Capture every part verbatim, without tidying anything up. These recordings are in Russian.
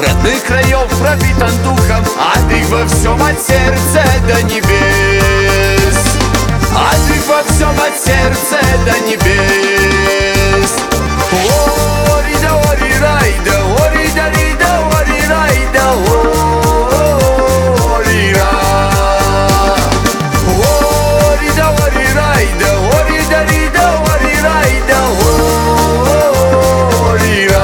родных краев пропитан духом, а ты во всем от сердца до небес. А ты во всем от сердца до небес. Ори да ори рай да ори да ри да ори рай да ори ра. Ори да ори рай да ори да ри да ори рай да ори ра.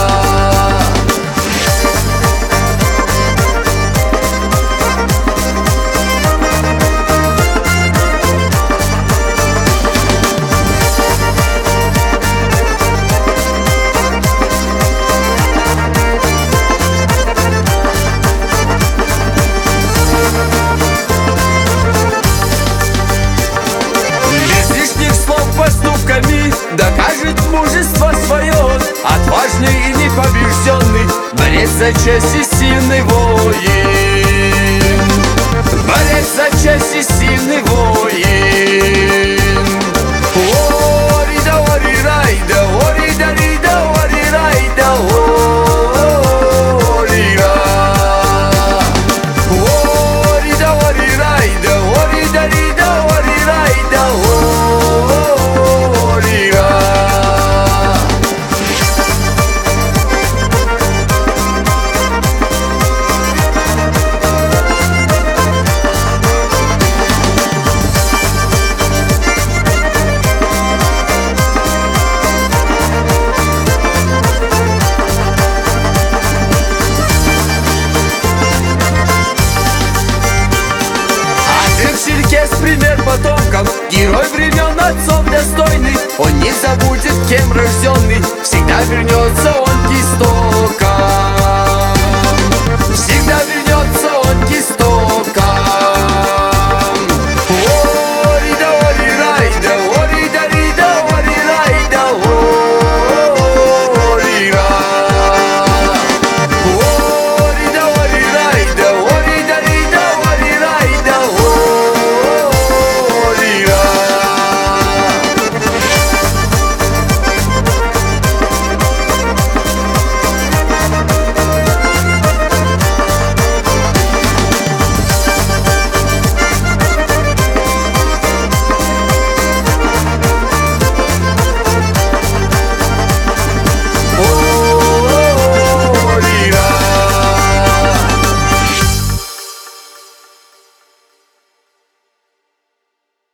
Докажет мужество свое отважный и непобежденный борец за честь и сильный воин. Борец за честь и сильный воин. Ори да ори рай да ори да ри да ори рай да ори ра. Ори да ори рай да ори да ри да ори рай да ори ра. Пример потомкам, герой времен отцов достойный. Он не забудет, кем рожденный, всегда вернется он к истокам.